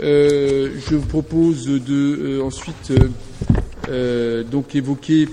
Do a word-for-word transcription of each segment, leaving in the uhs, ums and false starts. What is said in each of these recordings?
Euh, je vous propose de euh, ensuite euh, euh, donc évoquer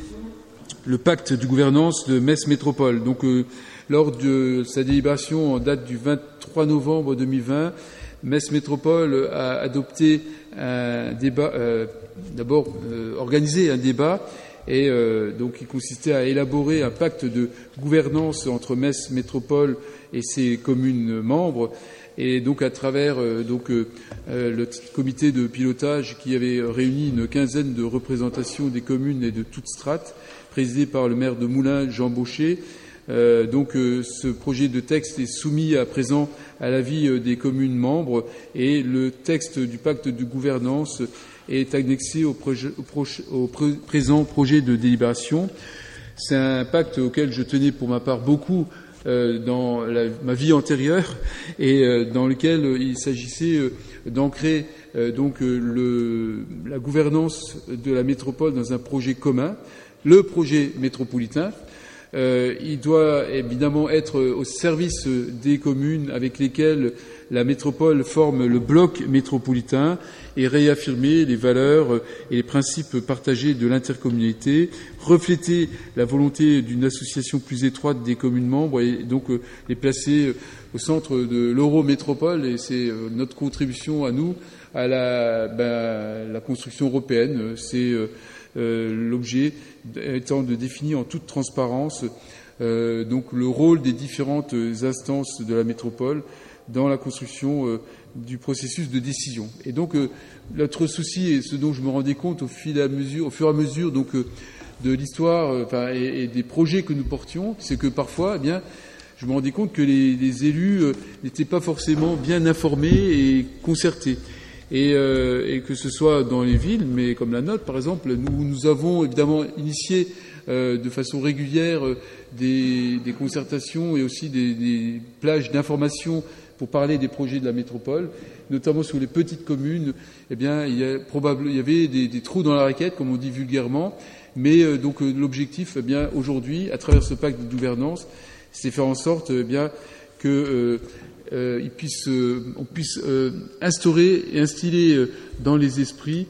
le pacte de gouvernance de Metz Métropole. Donc, euh, lors de sa délibération en date du vingt-trois novembre deux mille vingt, Metz Métropole a adopté un débat, euh, d'abord euh, organisé un débat, et euh, donc il consistait à élaborer un pacte de gouvernance entre Metz Métropole et ses communes membres, et donc à travers euh, donc euh, le comité de pilotage qui avait réuni une quinzaine de représentations des communes et de toutes strates, présidé par le maire de Moulins, Jean Baucher. Euh, donc euh, ce projet de texte est soumis à présent à l'avis euh, des communes membres, et le texte du pacte de gouvernance est annexé au, projet, au, proche, au pr présent projet de délibération. C'est un pacte auquel je tenais pour ma part beaucoup euh, dans la, ma vie antérieure, et euh, dans lequel euh, il s'agissait euh, d'ancrer euh, donc euh, le, la gouvernance de la métropole dans un projet commun, le projet métropolitain. Euh, il doit évidemment être au service des communes avec lesquelles la métropole forme le bloc métropolitain, et réaffirmer les valeurs et les principes partagés de l'intercommunalité, refléter la volonté d'une association plus étroite des communes membres, et donc euh, les placer au centre de l'Eurométropole. Et c'est euh, notre contribution à nous à la, ben, la construction européenne. C'est euh, Euh, l'objet étant de définir en toute transparence euh, donc le rôle des différentes instances de la métropole dans la construction euh, du processus de décision. Et donc euh, notre souci, et ce dont je me rendais compte au fil à mesure, au fur et à mesure donc euh, de l'histoire euh, enfin, et, et des projets que nous portions, c'est que parfois, eh bien, je me rendais compte que les, les élus euh, n'étaient pas forcément bien informés et concertés. Et, euh, et que ce soit dans les villes, mais comme la nôtre, par exemple, nous, nous avons évidemment initié euh, de façon régulière euh, des, des concertations et aussi des, des plages d'information pour parler des projets de la métropole, notamment sur les petites communes. Eh bien, il y a probable, il y avait des, des trous dans la raquette, comme on dit vulgairement, mais euh, donc euh, l'objectif, eh bien, aujourd'hui, à travers ce pacte de gouvernance, c'est faire en sorte, eh bien, que euh, Euh, il puisse, euh, on puisse euh, instaurer et instiller euh, dans les esprits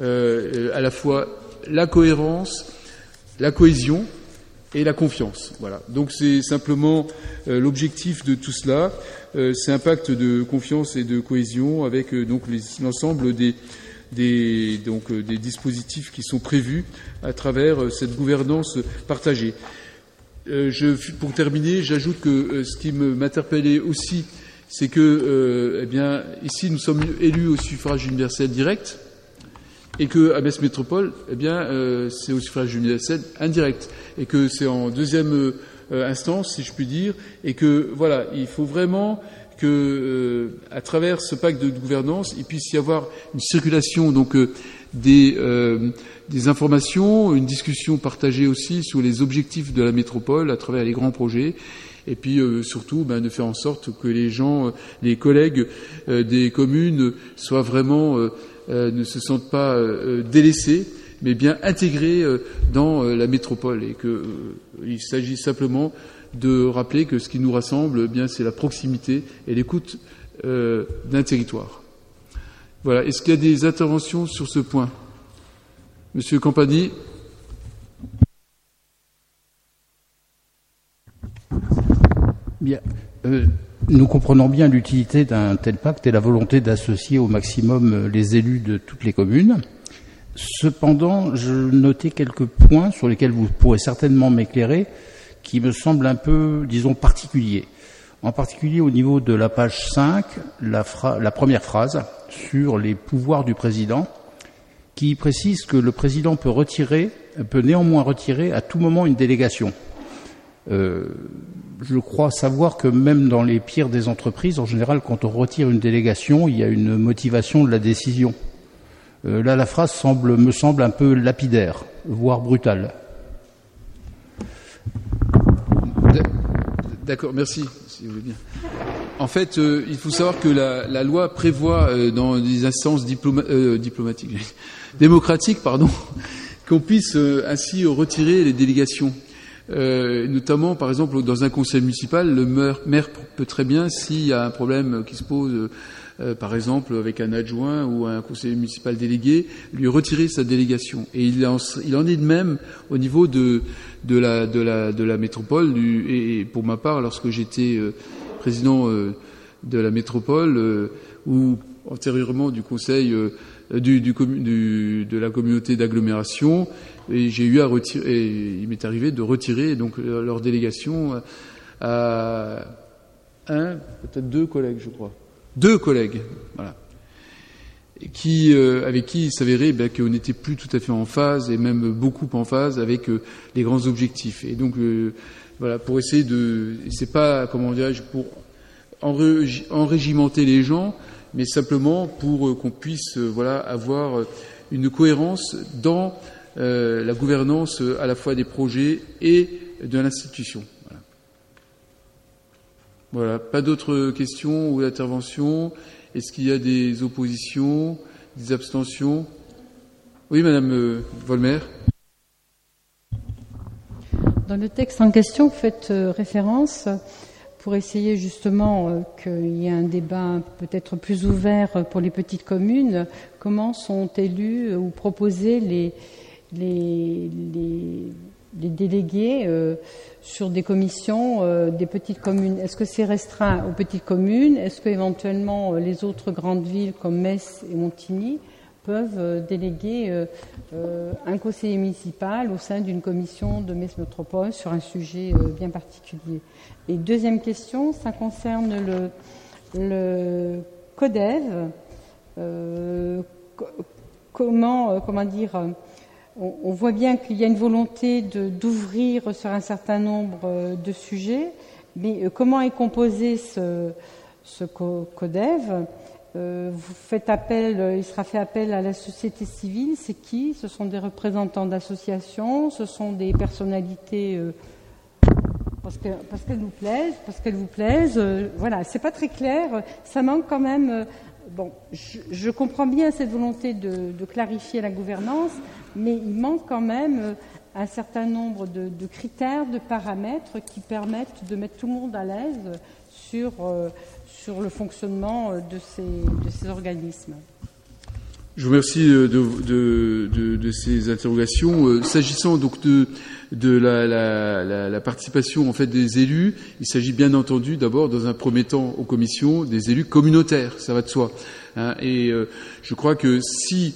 euh, à la fois la cohérence, la cohésion et la confiance. Voilà. Donc c'est simplement euh, l'objectif de tout cela. Euh, c'est un pacte de confiance et de cohésion avec euh, donc l'ensemble des, des, donc, euh, des dispositifs qui sont prévus à travers euh, cette gouvernance partagée. Euh, je, pour terminer, j'ajoute que euh, ce qui m'interpellait aussi, c'est que, euh, eh bien, ici, nous sommes élus au suffrage universel direct, et que à Metz Métropole, eh bien, euh, c'est au suffrage universel indirect, et que c'est en deuxième euh, instance, si je puis dire, et que, voilà, il faut vraiment que, euh, à travers ce pacte de gouvernance, il puisse y avoir une circulation, donc, euh, des, euh, des informations, une discussion partagée aussi sur les objectifs de la métropole à travers les grands projets. Et puis euh, surtout, ben, de faire en sorte que les gens, euh, les collègues euh, des communes soient vraiment, euh, euh, ne se sentent pas euh, délaissés, mais bien intégrés euh, dans euh, la métropole, et que euh, il s'agit simplement de rappeler que ce qui nous rassemble, eh bien, c'est la proximité et l'écoute euh, d'un territoire. Voilà. Est-ce qu'il y a des interventions sur ce point, Monsieur Campani? Bien. Euh, nous comprenons bien l'utilité d'un tel pacte et la volonté d'associer au maximum les élus de toutes les communes. Cependant, je notais quelques points sur lesquels vous pourrez certainement m'éclairer, qui me semblent un peu, disons, particuliers. En particulier au niveau de la page cinq, la, la première phrase sur les pouvoirs du président, qui précise que le président peut retirer, peut néanmoins retirer à tout moment une délégation. Euh, je crois savoir que même dans les pires des entreprises, en général, quand on retire une délégation, il y a une motivation de la décision. Euh, là, la phrase semble, me semble un peu lapidaire, voire brutale. D'accord, merci, si vous voulez bien. En fait, euh, il faut savoir que la, la loi prévoit euh, dans des instances diploma, euh, diplomatiques, démocratiques, pardon, qu'on puisse euh, ainsi retirer les délégations. Euh, notamment, par exemple, dans un conseil municipal, le maire, maire peut très bien, s'il y a un problème qui se pose euh, par exemple avec un adjoint ou un conseiller municipal délégué, lui retirer sa délégation. Et il en, il en est de même au niveau de, de, la, de, la, de la métropole. Du, et pour ma part, lorsque j'étais euh, président euh, de la métropole euh, ou antérieurement du conseil euh, du, du, du, de la communauté d'agglomération, et j'ai eu à retirer, et il m'est arrivé de retirer donc leur délégation à un, peut-être deux collègues, je crois, deux collègues, voilà, qui euh, avec qui il s'avérait ben, qu'on n'était plus tout à fait en phase et même beaucoup en phase avec euh, les grands objectifs. Et donc euh, voilà, pour essayer de, c'est pas comment dirais-je, pour enrégimenter les gens, mais simplement pour euh, qu'on puisse euh, voilà avoir une cohérence dans euh, la gouvernance à la fois des projets et de l'institution. Voilà. Voilà. Pas d'autres questions ou interventions. Est-ce qu'il y a des oppositions, des abstentions? Oui, Madame euh, Volmer. Dans le texte en question, vous faites euh, référence pour essayer justement euh, qu'il y ait un débat peut-être plus ouvert pour les petites communes. Comment sont élus ou proposés les, les, les, les délégués euh, sur des commissions euh, des petites communes? Est-ce que c'est restreint aux petites communes? Est-ce qu'éventuellement euh, les autres grandes villes comme Metz et Montigny peuvent euh, déléguer euh, euh, un conseiller municipal au sein d'une commission de Metz Métropole sur un sujet euh, bien particulier? Et deuxième question, ça concerne le, le CODEV. Euh, co- comment, euh, comment dire, on, on voit bien qu'il y a une volonté de, d'ouvrir sur un certain nombre euh, de sujets, mais euh, comment est composé ce, ce co- CODEV? Euh, vous faites appel, il sera fait appel à la société civile. C'est qui? Ce sont des représentants d'associations, ce sont des personnalités euh, parce que parce qu'elles nous plaisent, parce qu'elles vous plaisent. Euh, voilà, c'est pas très clair. Ça manque quand même. Euh, bon, je, je comprends bien cette volonté de, de clarifier la gouvernance, mais il manque quand même euh, un certain nombre de, de critères, de paramètres qui permettent de mettre tout le monde à l'aise sur euh, sur le fonctionnement de ces, de ces organismes. Je vous remercie de, de, de, de ces interrogations. S'agissant donc de, de la, la, la, la participation en fait des élus, il s'agit bien entendu d'abord, dans un premier temps, aux commissions, des élus communautaires, ça va de soi. Hein, et euh, je crois que si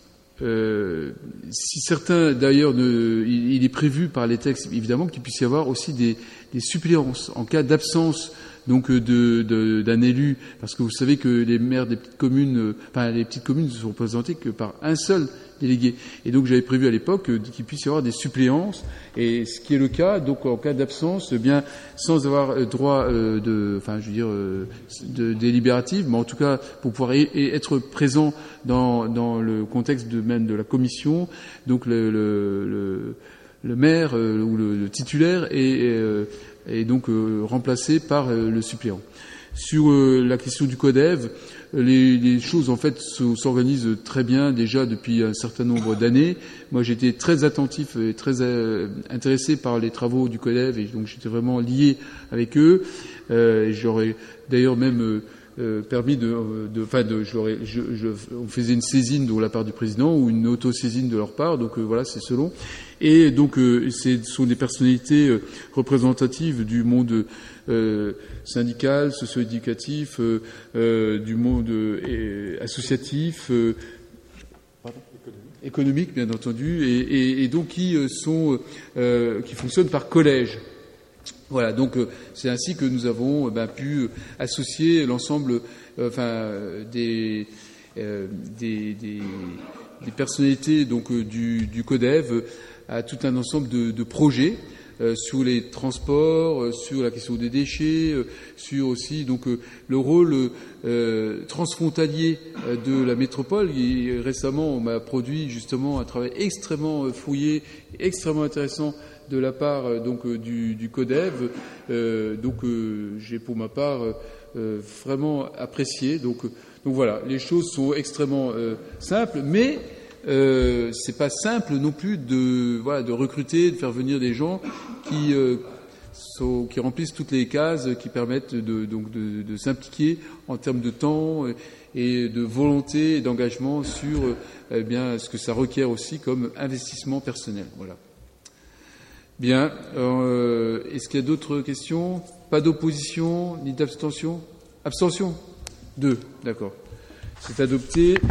euh, si certains, d'ailleurs, ne, il, il est prévu par les textes, évidemment, qu'il puisse y avoir aussi des, des suppléances en cas d'absence donc de, de, d'un élu, parce que vous savez que les maires des petites communes, enfin les petites communes ne sont représentées que par un seul délégué. Et donc j'avais prévu à l'époque qu'il puisse y avoir des suppléances, et ce qui est le cas, donc en cas d'absence, eh bien sans avoir droit euh, de, enfin je veux dire, euh, de délibérative, mais en tout cas pour pouvoir y, être présent dans, dans le contexte de même de la commission, donc le, le, le, le maire euh, ou le, le titulaire est euh, et donc euh, remplacé par euh, le suppléant. Sur euh, la question du CODEV, les, les choses en fait s'organisent très bien déjà depuis un certain nombre d'années. Moi, j'étais très attentif et très euh, intéressé par les travaux du CODEV et donc j'étais vraiment lié avec eux. Euh, j'aurais d'ailleurs même euh, euh, permis de, de, enfin, de, je, je, je, on faisait une saisine de la part du président ou une auto-saisine de leur part. Donc euh, voilà, c'est selon. Et donc, euh, ce sont des personnalités euh, représentatives du monde euh, syndical, socio-éducatif, euh, euh, du monde euh, associatif, euh, économique. économique, bien entendu, et, et, et donc qui euh, sont, euh, qui fonctionnent par collège. Voilà, donc euh, c'est ainsi que nous avons euh, ben, pu associer l'ensemble, euh, enfin, des, euh, des, des, des personnalités donc euh, du, du CODEV à tout un ensemble de, de projets euh, sur les transports, euh, sur la question des déchets, euh, sur aussi donc euh, le rôle euh, transfrontalier euh, de la métropole. Et récemment, on m'a produit justement un travail extrêmement euh, fouillé, extrêmement intéressant de la part euh, donc euh, du, du CODEV. Euh, donc euh, j'ai pour ma part euh, vraiment apprécié. Donc, euh, donc voilà, les choses sont extrêmement euh, simples, mais Euh, c'est pas simple non plus de voilà de recruter, de faire venir des gens qui euh, sont, qui remplissent toutes les cases qui permettent de, donc de, de s'impliquer en termes de temps et de volonté et d'engagement sur eh bien, ce que ça requiert aussi comme investissement personnel. Voilà. Bien. Euh, est-ce qu'il y a d'autres questions? Pas d'opposition ni d'abstention? Abstention? Deux. D'accord. C'est adopté.